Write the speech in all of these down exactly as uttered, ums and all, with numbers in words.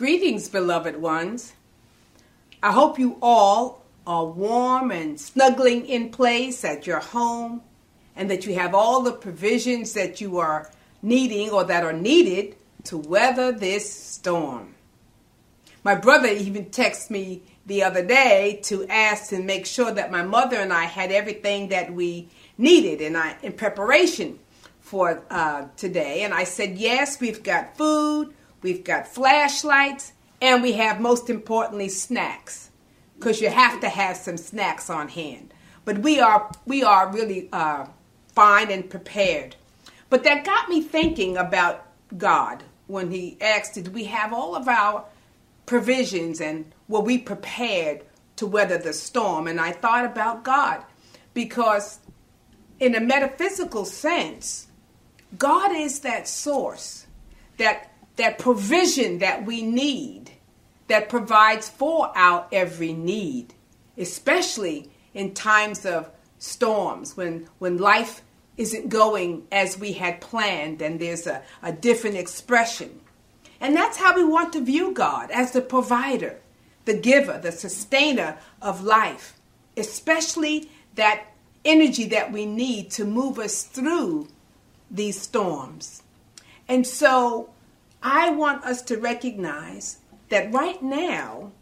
Greetings, beloved ones. I hope you all are warm and snuggling in place at your home, and that you have all the provisions that you are needing or that are needed to weather this storm. My brother even texted me the other day to ask and make sure that my mother and I had everything that we needed in, I, in preparation for uh, today. And I said, yes, we've got food, we've got flashlights, and we have, most importantly, snacks, because you have to have some snacks on hand. But we are we are really uh, fine and prepared. But that got me thinking about God when he asked, did we have all of our provisions and were we prepared to weather the storm? And I thought about God, because in a metaphysical sense, God is that source, that that provision that we need, that provides for our every need, especially in times of storms, when, when life isn't going as we had planned and there's a, a different expression. And that's how we want to view God, as the provider, the giver, the sustainer of life, especially that energy that we need to move us through these storms. And so I want us to recognize that right now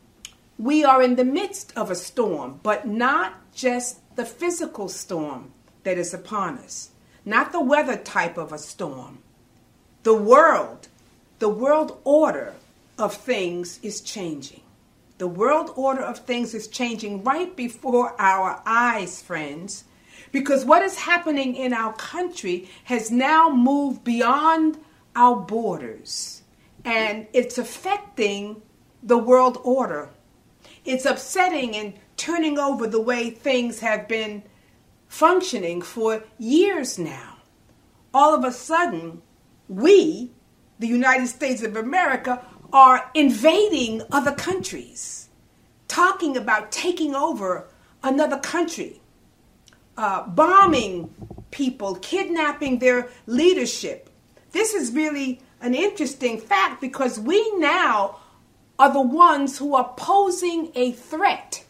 we are in the midst of a storm, but not just the physical storm that is upon us, not the weather type of a storm. The world, the world order of things is changing. The world order of things is changing right before our eyes, friends, because what is happening in our country has now moved beyond our borders, and it's affecting the world order. It's upsetting and turning over the way things have been functioning for years now. All of a sudden, we, the United States of America, are invading other countries, talking about taking over another country, uh, bombing people, kidnapping their leadership. This is really an interesting fact, because we now are the ones who are posing a threat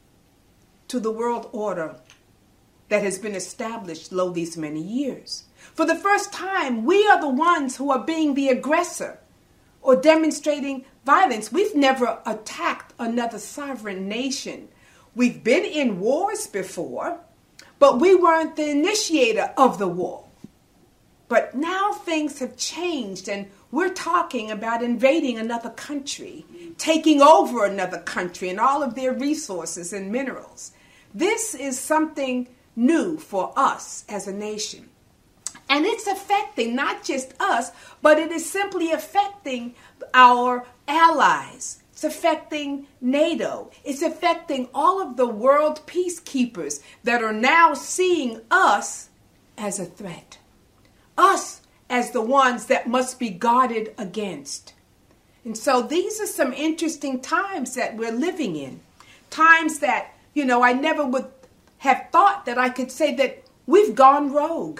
to the world order that has been established lo these many years. For the first time, we are the ones who are being the aggressor or demonstrating violence. We've never attacked another sovereign nation. We've been in wars before, but we weren't the initiator of the war. But now things have changed, and we're talking about invading another country, taking over another country and all of their resources and minerals. This is something new for us as a nation. And it's affecting not just us, but it is simply affecting our allies. It's affecting NATO. It's affecting all of the world peacekeepers that are now seeing us as a threat. Us as the ones that must be guarded against. And so these are some interesting times that we're living in. Times that, you know, I never would have thought that I could say that we've gone rogue.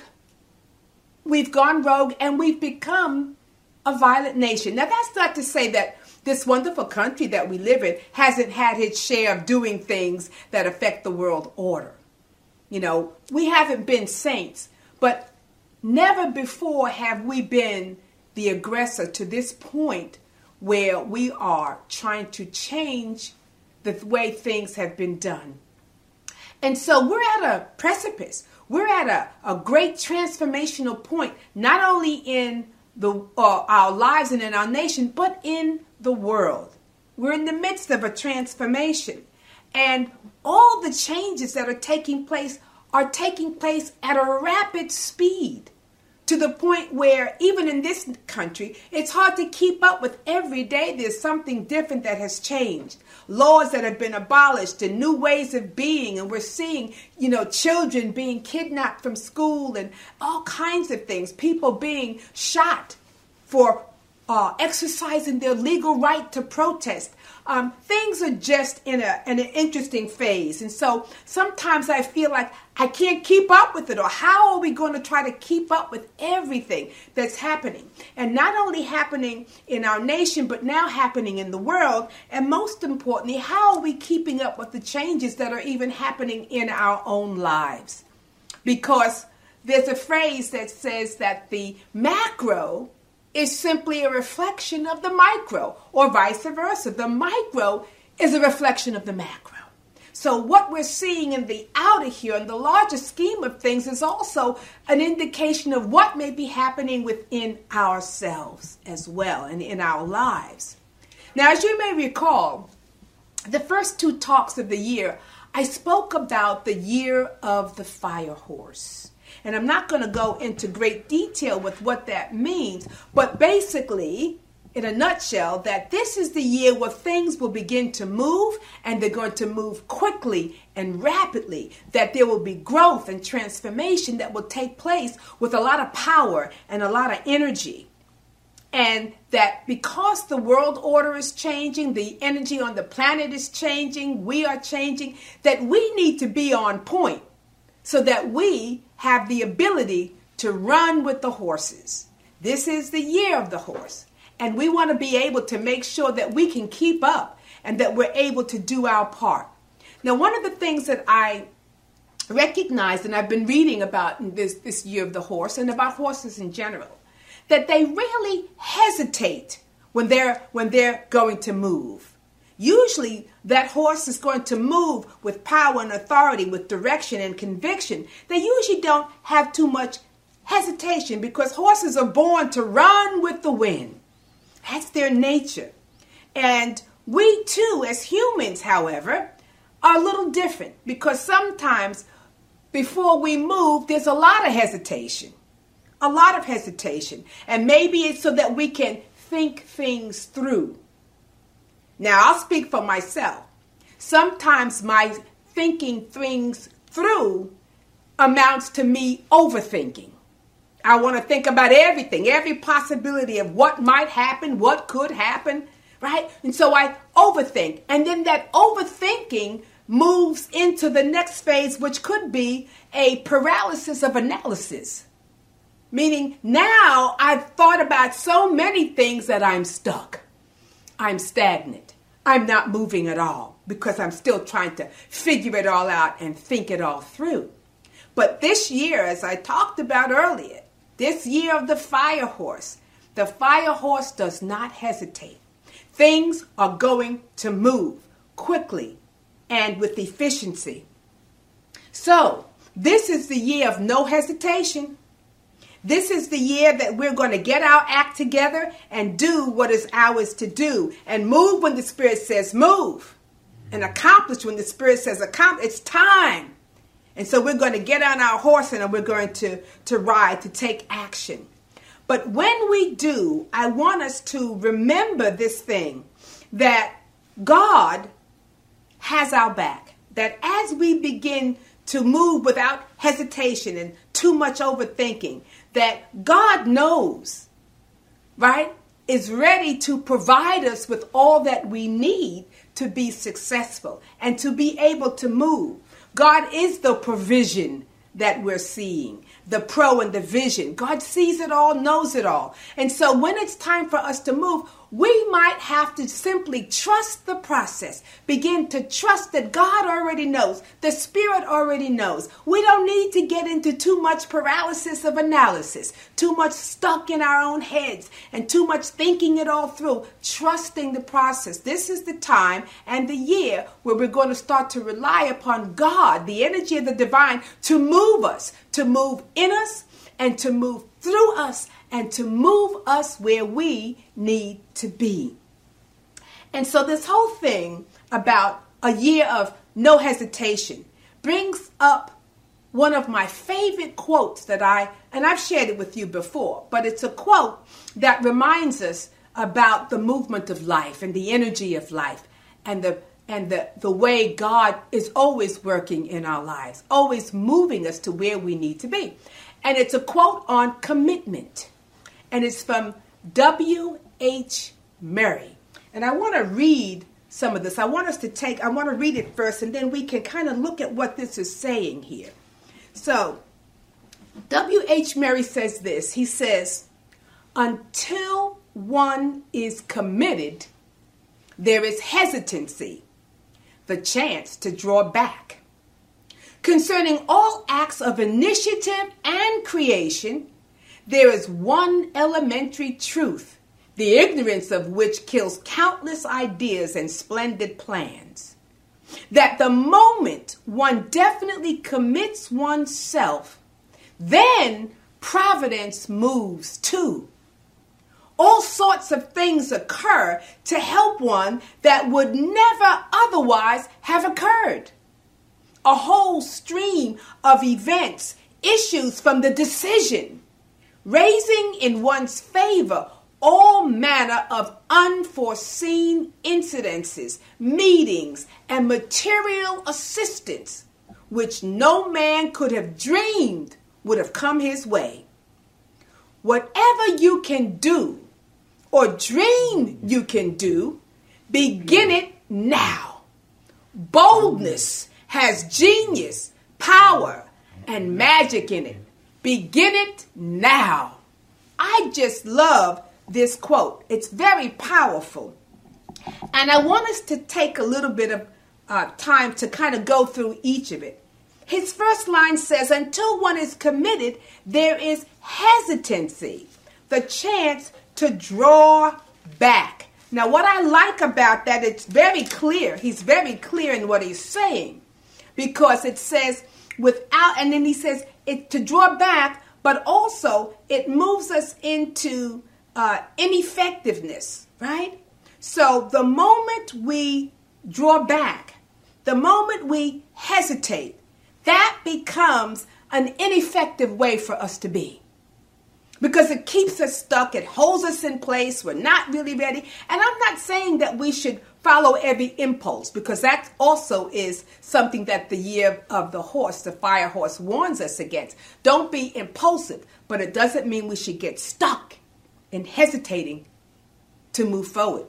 We've gone rogue and we've become a violent nation. Now, that's not to say that this wonderful country that we live in hasn't had its share of doing things that affect the world order. You know, we haven't been saints, but never before have we been the aggressor to this point where we are trying to change the way things have been done. And so we're at a precipice. We're at a, a great transformational point, not only in the uh, our lives and in our nation, but in the world. We're in the midst of a transformation. And all the changes that are taking place are taking place at a rapid speed, to the point where even in this country, it's hard to keep up with. Every day there's something different that has changed. Laws that have been abolished and new ways of being. And we're seeing, you know, children being kidnapped from school and all kinds of things. People being shot for uh, exercising their legal right to protest. Um, things are just in, a, in an interesting phase. And so sometimes I feel like I can't keep up with it. Or how are we going to try to keep up with everything that's happening? And not only happening in our nation, but now happening in the world. And most importantly, how are we keeping up with the changes that are even happening in our own lives? Because there's a phrase that says that the macro is simply a reflection of the micro, or vice versa. The micro is a reflection of the macro. So what we're seeing in the outer here, in the larger scheme of things, is also an indication of what may be happening within ourselves as well, and in our lives. Now, as you may recall, the first two talks of the year, I spoke about the year of the fire horse. And I'm not going to go into great detail with what that means, but basically, in a nutshell, that this is the year where things will begin to move, and they're going to move quickly and rapidly, that there will be growth and transformation that will take place with a lot of power and a lot of energy. And that because the world order is changing, the energy on the planet is changing, we are changing, that we need to be on point so that we have the ability to run with the horses. This is the year of the horse. And we want to be able to make sure that we can keep up and that we're able to do our part. Now, one of the things that I recognize, and I've been reading about this, this year of the horse and about horses in general, that they really hesitate when they're, when they're going to move. Usually that horse is going to move with power and authority, with direction and conviction. They usually don't have too much hesitation because horses are born to run with the wind. That's their nature. And we too, as humans, however, are a little different because sometimes before we move, there's a lot of hesitation. A lot of hesitation. And maybe it's so that we can think things through. Now, I'll speak for myself. Sometimes my thinking things through amounts to me overthinking. I want to think about everything, every possibility of what might happen, what could happen, right? And so I overthink. And then that overthinking moves into the next phase, which could be a paralysis of analysis. Meaning now I've thought about so many things that I'm stuck. I'm stagnant. I'm not moving at all because I'm still trying to figure it all out and think it all through. But this year, as I talked about earlier, this year of the fire horse, the fire horse does not hesitate. Things are going to move quickly and with efficiency. So, this is the year of no hesitation. This is the year that we're going to get our act together and do what is ours to do. And move when the Spirit says move. And accomplish when the Spirit says accomplish. It's time. And so we're going to get on our horse and we're going to, to ride, to take action. But when we do, I want us to remember this thing, that God has our back. That as we begin to move without hesitation and too much overthinking, that God knows, right, is ready to provide us with all that we need to be successful and to be able to move. God is the provision that we're seeing, the pro and the vision. God sees it all, knows it all. And so when it's time for us to move, we might have to simply trust the process. Begin to trust that God already knows. The Spirit already knows. We don't need to get into too much paralysis of analysis, too much stuck in our own heads, and too much thinking it all through. Trusting the process. This is the time and the year where we're going to start to rely upon God, the energy of the divine, to move us, to move in us, and to move through us, and to move us where we need to be. And so this whole thing about a year of no hesitation brings up one of my favorite quotes that I, and I've shared it with you before, but it's a quote that reminds us about the movement of life and the energy of life and the and the, the way God is always working in our lives, always moving us to where we need to be. And it's a quote on commitment. And it's from W H. Murray. And I want to read some of this. I want us to take, I want to read it first, and then we can kind of look at what this is saying here. So, W H. Murray says this. He says, until one is committed, there is hesitancy, the chance to draw back. Concerning all acts of initiative and creation, there is one elementary truth, the ignorance of which kills countless ideas and splendid plans. That the moment one definitely commits oneself, then providence moves too. All sorts of things occur to help one that would never otherwise have occurred. A whole stream of events issues from the decision, raising in one's favor all manner of unforeseen incidences, meetings, and material assistance, which no man could have dreamed would have come his way. Whatever you can do or dream you can do, begin it now. Boldness has genius, power, and magic in it. Begin it now. I just love this quote. It's very powerful. And I want us to take a little bit of uh, time to kind of go through each of it. His first line says, until one is committed, there is hesitancy, the chance to draw back. Now, what I like about that, it's very clear. He's very clear in what he's saying, because it says without, and then he says it to draw back, but also it moves us into uh, ineffectiveness, right? So the moment we draw back, the moment we hesitate, that becomes an ineffective way for us to be. Because it keeps us stuck, it holds us in place, we're not really ready. And I'm not saying that we should follow every impulse, because that also is something that the year of the horse, the fire horse, warns us against. Don't be impulsive, but it doesn't mean we should get stuck in hesitating to move forward.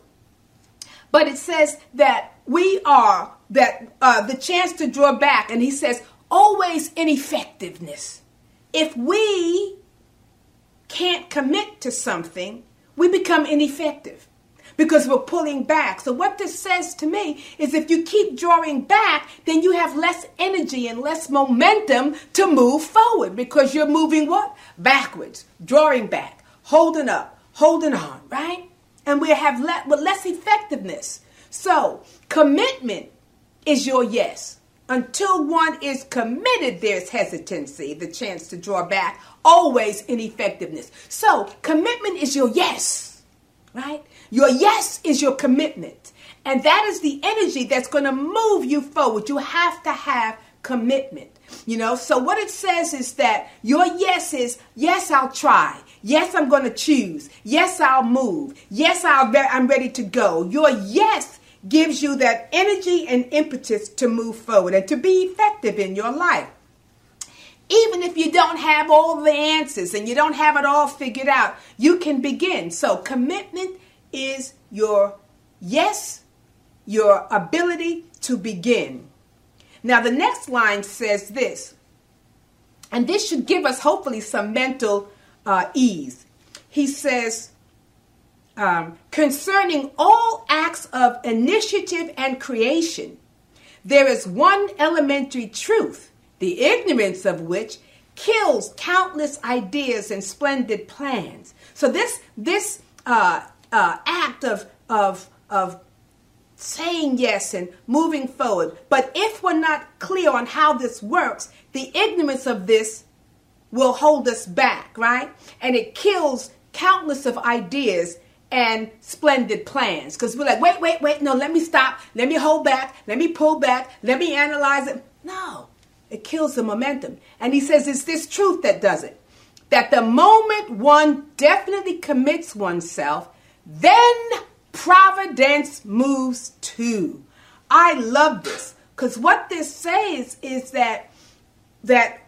But it says that we are, that uh, the chance to draw back, and he says, always ineffectiveness. If we can't commit to something, we become ineffective because we're pulling back. So what this says to me is if you keep drawing back, then you have less energy and less momentum to move forward, because you're moving what? Backwards, drawing back, holding up, holding on, right? And we have le- with less effectiveness. So commitment is your yes. Until one is committed, there's hesitancy, the chance to draw back, always ineffectiveness. So commitment is your yes, right? Your yes is your commitment. And that is the energy that's going to move you forward. You have to have commitment, you know? So what it says is that your yes is, yes, I'll try. Yes, I'm going to choose. Yes, I'll move. Yes, I'll be- I'm ready to go. Your yes gives you that energy and impetus to move forward and to be effective in your life. Even if you don't have all the answers and you don't have it all figured out, you can begin. So commitment is your yes, your ability to begin. Now the next line says this, and this should give us hopefully some mental uh, ease. He says, Um, concerning all acts of initiative and creation, there is one elementary truth, the ignorance of which kills countless ideas and splendid plans. So this this uh, uh, act of of of saying yes and moving forward, but if we're not clear on how this works, the ignorance of this will hold us back, right? And it kills countless of ideas and splendid plans, because we're like, wait, wait, wait, no, let me stop, let me hold back, let me pull back, let me analyze it. No, it kills the momentum. And he says it's this truth that does it, that the moment one definitely commits oneself, then providence moves too. I love this, because what this says is that that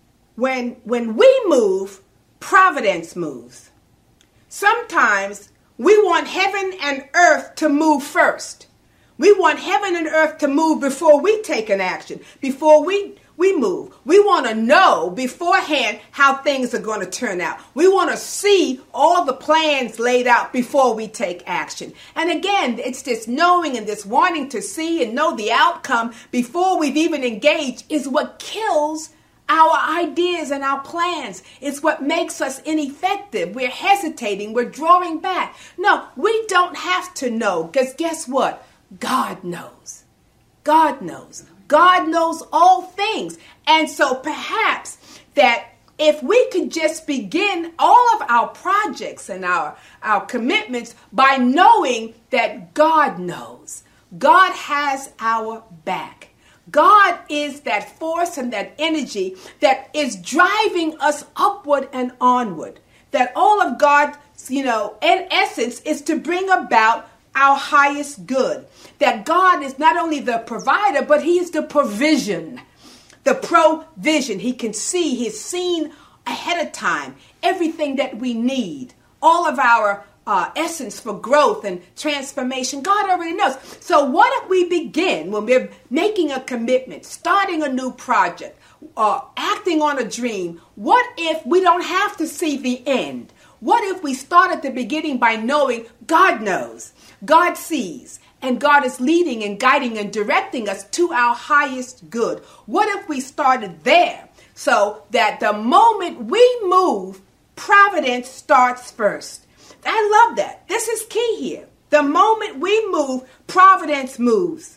when when we move, providence moves. Sometimes we want heaven and earth to move first. We want heaven and earth to move before we take an action, before we, we move. We want to know beforehand how things are going to turn out. We want to see all the plans laid out before we take action. And again, it's this knowing and this wanting to see and know the outcome before we've even engaged is what kills our ideas and our plans. It's what makes us ineffective. We're hesitating. We're drawing back. No, we don't have to know, because guess what? God knows. God knows. God knows all things. And so perhaps that if we could just begin all of our projects and our, our commitments by knowing that God knows. God has our back. God is that force and that energy that is driving us upward and onward. That all of God's, you know, in essence is to bring about our highest good. That God is not only the provider, but he is the provision, the provision. He can see, he's seen ahead of time everything that we need, all of our uh, essence for growth and transformation. God already knows. So what if we begin when we're making a commitment, starting a new project, uh, acting on a dream? What if we don't have to see the end? What if we start at the beginning by knowing God knows, God sees, and God is leading and guiding and directing us to our highest good? What if we started there so that the moment we move, providence starts first? I love that. This is key here. The moment we move, providence moves.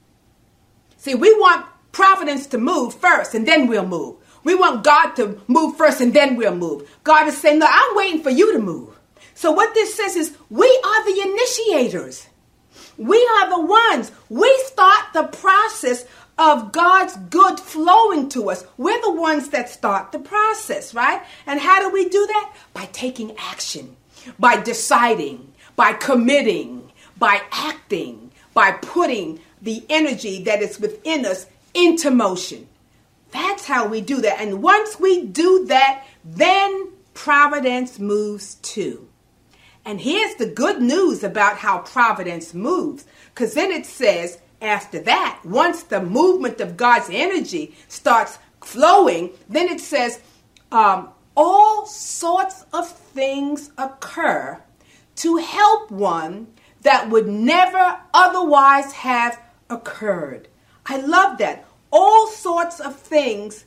See, we want providence to move first and then we'll move. We want God to move first and then we'll move. God is saying, no, I'm waiting for you to move. So what this says is we are the initiators. We are the ones. We start the process of God's good flowing to us. We're the ones that start the process, right? And how do we do that? By taking action, by deciding, by committing, by acting, by putting the energy that is within us into motion. That's how we do that. And once we do that, then providence moves too. And here's the good news about how providence moves. Because then it says, after that, once the movement of God's energy starts flowing, then it says, um, all sorts of things occur to help one that would never otherwise have occurred. I love that. All sorts of things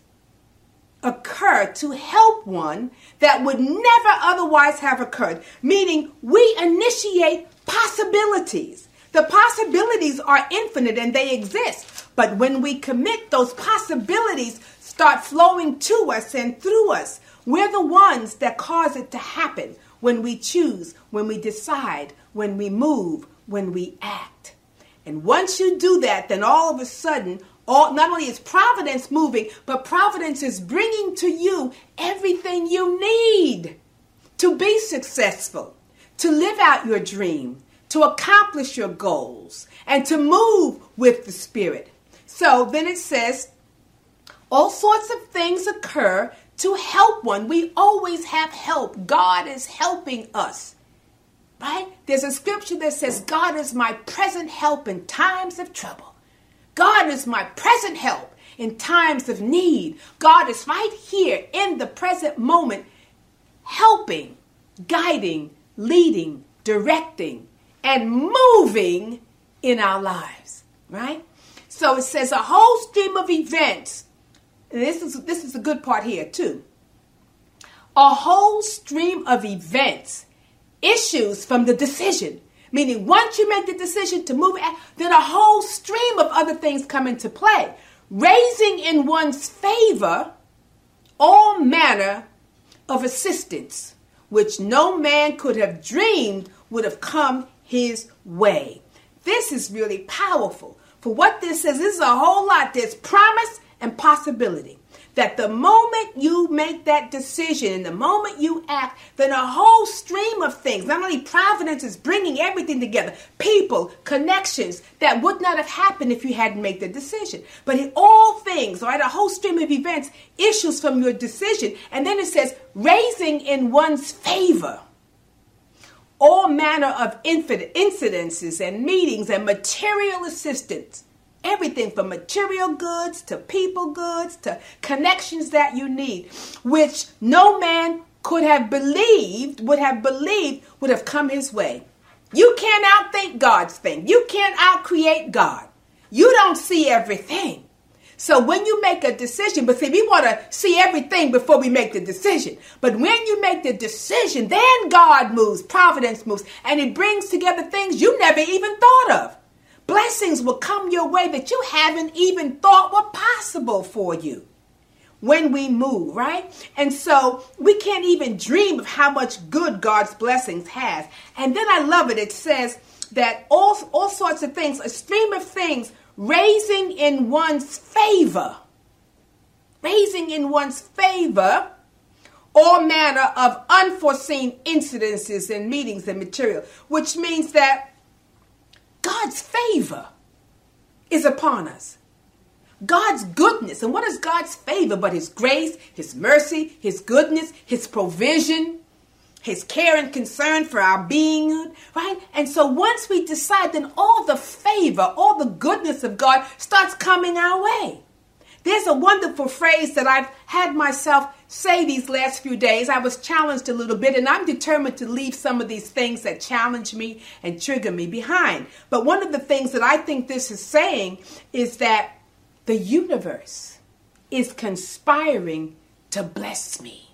occur to help one that would never otherwise have occurred. Meaning we initiate possibilities. The possibilities are infinite and they exist. But when we commit, those possibilities start flowing to us and through us. We're the ones that cause it to happen when we choose, when we decide, when we move, when we act. And once you do that, then all of a sudden, all, not only is providence moving, but providence is bringing to you everything you need to be successful, to live out your dream, to accomplish your goals, and to move with the Spirit. So then it says, all sorts of things occur to help one. We always have help. God is helping us, right? There's a scripture that says, God is my present help in times of trouble. God is my present help in times of need. God is right here in the present moment, helping, guiding, leading, directing, and moving in our lives, right? So it says a whole stream of events. And this is, this is the good part here too. A whole stream of events issues from the decision. Meaning once you make the decision to move, then a whole stream of other things come into play. Raising in one's favor all manner of assistance, which no man could have dreamed would have come his way. This is really powerful. For what this says, this is a whole lot. There's promise and possibility. That the moment you make that decision and the moment you act, then a whole stream of things, not only providence is bringing everything together, people, connections that would not have happened if you hadn't made the decision. But all things, right, a whole stream of events issues from your decision. And then it says, raising in one's favor all manner of infinite incidences and meetings and material assistance. Everything from material goods to people goods to connections that you need, which no man could have believed, would have believed, would have come his way. You can't outthink God's thing. You can't outcreate God. You don't see everything. So when you make a decision, but see, we want to see everything before we make the decision. But when you make the decision, then God moves, providence moves, and it brings together things you never even thought of. Blessings will come your way that you haven't even thought were possible for you when we move, right? And so we can't even dream of how much good God's blessings has. And then I love it. It says that all, all sorts of things, a stream of things raising in one's favor, raising in one's favor, all manner of unforeseen incidences and meetings and material, which means that God's favor is upon us. God's goodness. And what is God's favor but his grace, his mercy, his goodness, his provision, his care and concern for our being, right? And so once we decide, then all the favor, all the goodness of God starts coming our way. There's a wonderful phrase that I've had myself say these last few days. I was challenged a little bit, and I'm determined to leave some of these things that challenge me and trigger me behind. But one of the things that I think this is saying is that the universe is conspiring to bless me.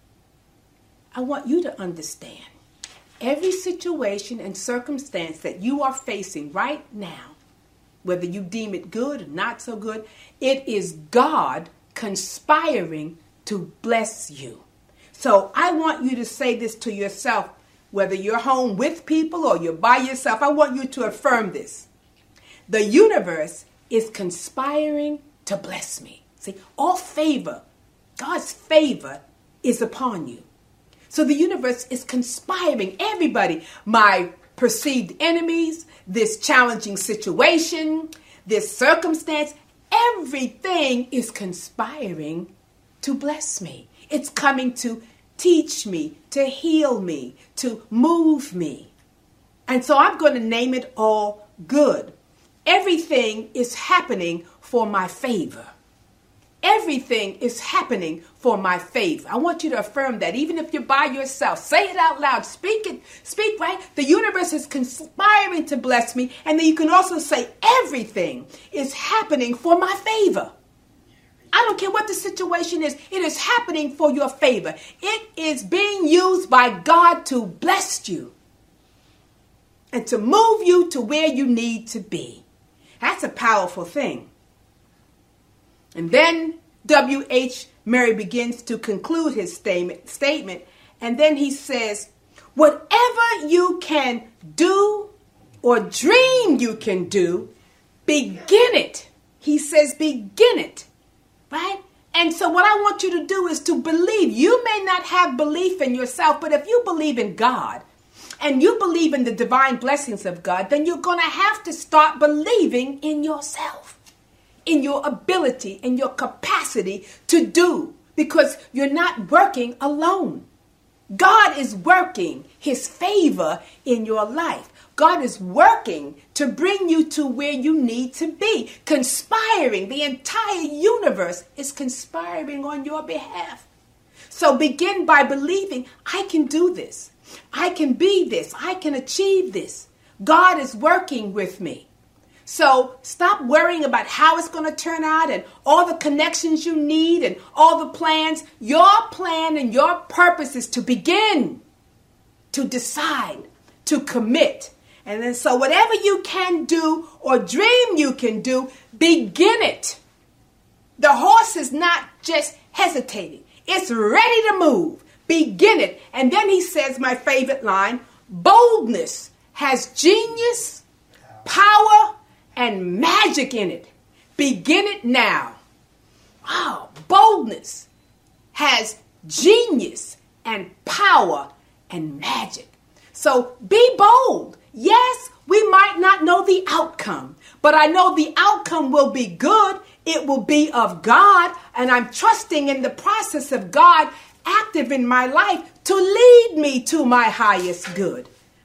I want you to understand every situation and circumstance that you are facing right now, whether you deem it good or not so good, it is God conspiring to bless you. So I want you to say this to yourself, whether you're home with people or you're by yourself. I want you to affirm this. The universe is conspiring to bless me. See, all favor, God's favor is upon you. So the universe is conspiring. Everybody, my perceived enemies, this challenging situation, this circumstance, everything is conspiring to bless me. It's coming to teach me, to heal me, to move me. And so I'm going to name it all good. Everything is happening for my favor. Everything is happening for my favor. I want you to affirm that, even if you're by yourself. Say it out loud. Speak it. Speak, right? The universe is conspiring to bless me. And then you can also say everything is happening for my favor. I don't care what the situation is. It is happening for your favor. It is being used by God to bless you and to move you to where you need to be. That's a powerful thing. And then W H Murray begins to conclude his statement, statement, and then he says, whatever you can do or dream you can do, begin it. He says, begin it, right? And so what I want you to do is to believe. You may not have belief in yourself, but if you believe in God and you believe in the divine blessings of God, then you're going to have to start believing in yourself, in your ability, in your capacity to do, because you're not working alone. God is working his favor in your life. God is working to bring you to where you need to be, conspiring. The entire universe is conspiring on your behalf. So begin by believing, I can do this. I can be this. I can achieve this. God is working with me. So stop worrying about how it's going to turn out and all the connections you need and all the plans. Your plan and your purpose is to begin, to decide, to commit. And then so whatever you can do or dream you can do, begin it. The horse is not just hesitating. It's ready to move. Begin it. And then he says, my favorite line, boldness has genius, power, and magic in it. Begin it now. Wow, boldness has genius and power and magic. So be bold. Yes, we might not know the outcome, but I know the outcome will be good. It will be of God, and I'm trusting in the process of God active in my life to lead me to my highest good.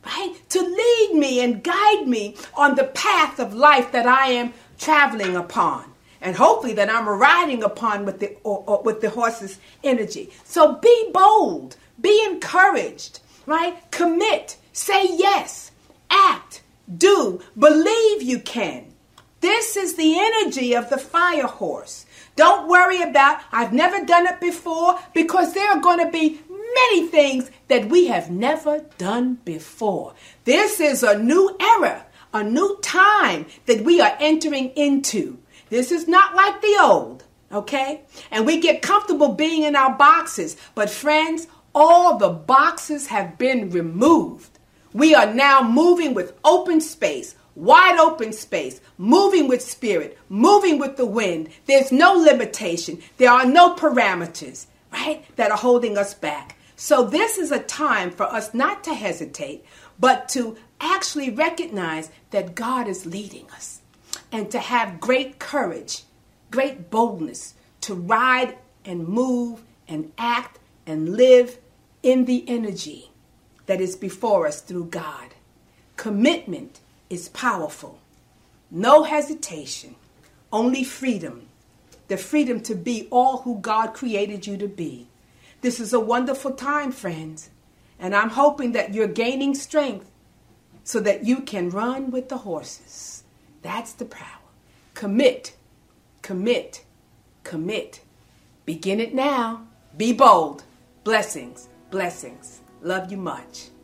right? To lead me and guide me on the path of life that I am traveling upon. And hopefully that I'm riding upon with the, or, or with the horse's energy. So be bold, be encouraged, right? Commit, say yes, act, do, believe you can. This is the energy of the fire horse. Don't worry about, I've never done it before, because there are going to be many things that we have never done before. This is a new era, a new time that we are entering into. This is not like the old, okay? And we get comfortable being in our boxes. But friends, all the boxes have been removed. We are now moving with open space, wide open space, moving with spirit, moving with the wind. There's no limitation. There are no parameters, right, that are holding us back. So this is a time for us not to hesitate, but to actually recognize that God is leading us. And to have great courage, great boldness to ride and move and act and live in the energy that is before us through God. Commitment is powerful. No hesitation, only freedom. The freedom to be all who God created you to be. This is a wonderful time, friends. And I'm hoping that you're gaining strength so that you can run with the horses. That's the power. Commit, commit, commit. Begin it now. Be bold. Blessings, blessings. Love you much.